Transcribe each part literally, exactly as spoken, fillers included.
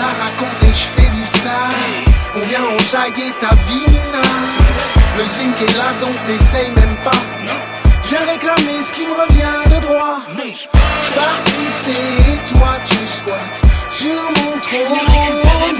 la raconte et je fais du sale. On vient enjailler ta vie, Nina. Le zinc est là donc n'essaye même pas. J'ai réclamé ce qui me revient de droit. J'pars pisser et toi tu squattes sur mon trône.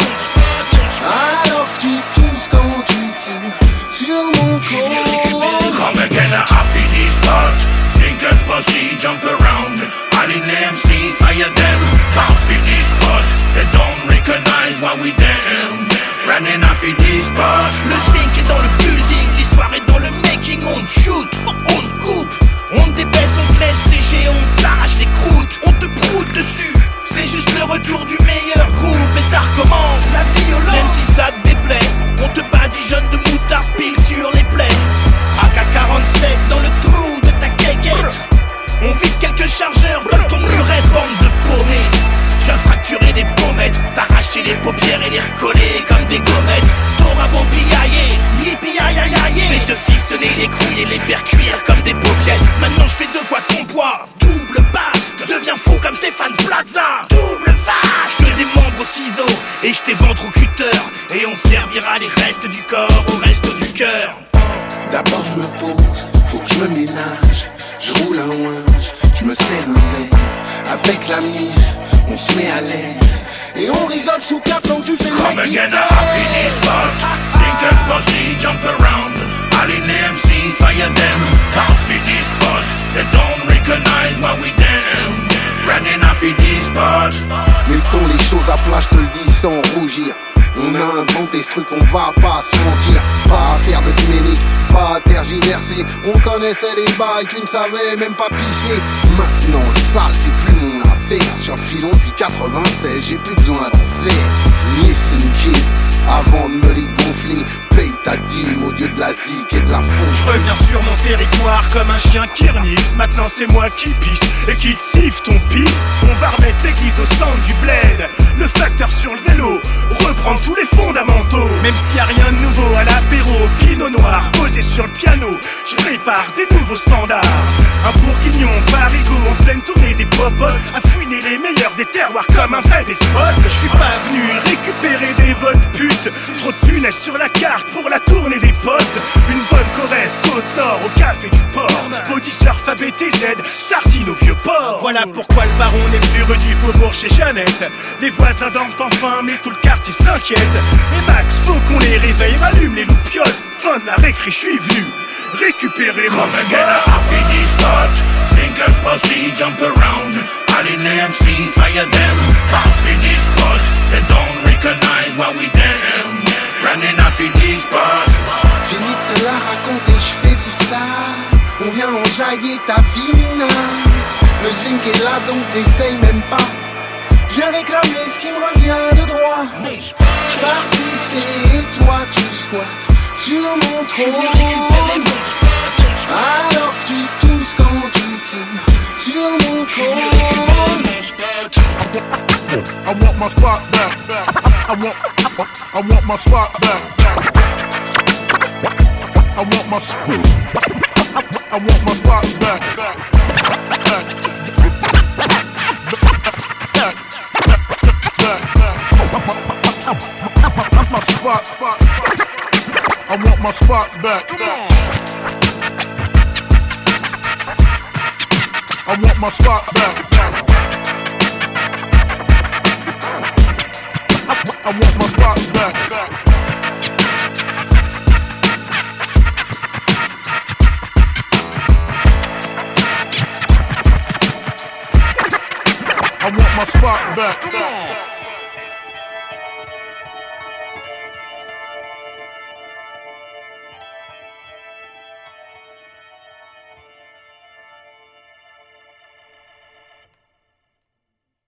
Alors que tu tousses quand tu tires sur mon cône. Come again, I feel this spot. Thinkers pussy jump around. All in M C, fire them. I feel this spot. They don't recognize what we them. Running off in this spot. Le zinc est dans le building, l'histoire est dans le making. On te shoot, on te coupe, on te débaisse, on te laisse sécher, on t'arrache les croûtes, on te proute dessus. C'est juste le retour du meilleur groupe et ça recommence. La violence, même si ça te déplaît, on te badigeonne de moutarde pile sur les plaies. A K quarante-sept dans le trou de ta quéquette. On vide quelques chargeurs dans ton muret, bande de paumés. Je viens fracturer des pommettes, t'arracher les paupières et les recoller comme des gommettes. T'auras beau piailler, yippie aïe aïe aïe, je vais te ficeler les couilles et les faire cuire comme des paupiètes. Maintenant je fais deux fois ton poids, double basse. Deviens fou comme Stéphane Plaza, double vache. Je fais des membres au ciseau et je t'ai ventre au cutter. Et on servira les restes du corps au resto du cœur. D'abord je me pose, faut que je me ménage. Je roule un ouinge, je me serre un verre. Avec la mif, on se met à l'aise. Et on rigole sous cap quand tu fais le Come again, I feel this spot. Thinkers pussy jump around. All in M C, fire them. I feel this spot. They don't recognize what we them. Running off in this spot. Mettons les choses à plat, je te le dis sans rougir. On a inventé ce truc, on va pas se mentir. Pas à faire de clinique, pas à tergiverser. On connaissait les bails, tu ne savais même pas pisser. Maintenant le sale c'est plus mon affaire. Sur le filon depuis quatre-vingt-seize, j'ai plus besoin d'en faire. Listen kid, avant de me les gonfler, paye ta dîme au dieu de la zik et de la fauche. Je reviens sur mon territoire comme un chien qui renifle. Maintenant c'est moi qui pisse et qui te siffle ton pif. On va remettre l'église au centre du bled. Le facteur sur le vélo, reprendre tous les fondamentaux. Même s'il y a rien de nouveau à l'apéro, pinot noir posé sur le piano, je prépare des nouveaux standards. Un bourguignon parigot en pleine tournée des popotes, à fouiner les meilleurs des terroirs comme un vrai des spots. Je suis pas venu récupérer des votes putes, trop de punaises sur la carte pour la tournée des potes. Une bonne Corrèze, côte nord au café du port. Body surf A B T Z, sardine au vieux port. Voilà pourquoi le baron n'est plus rue du faubourg chez Jeannette. Les voisins dorment enfin mais tout le quartier s'inquiète. Et Max, faut qu'on les réveille, rallume les loupiottes. Fin de la récré, je suis venu récupérer mon Come again, I feel this spot. Thinkers pussy jump around. All in M C, fire them. I feel this spot. They don't recognize what we them. Running off in this spot. Fini de te la raconter, je fais du sale. On vient enjailler ta vie, Nina. Le zinc est là donc n'essaye même pas. J'ai réclamé ce qui me revient de droit. J'pars pisser et toi tu squattes sur mon trône. Alors que tu tousses quand tu tires sur mon cône. I want my spot back. I want, I want my spot back. I want my spot. I want my spot back. My spot, spot. I want my spot back. I want my spot back. I want my spot back. I want my spot back.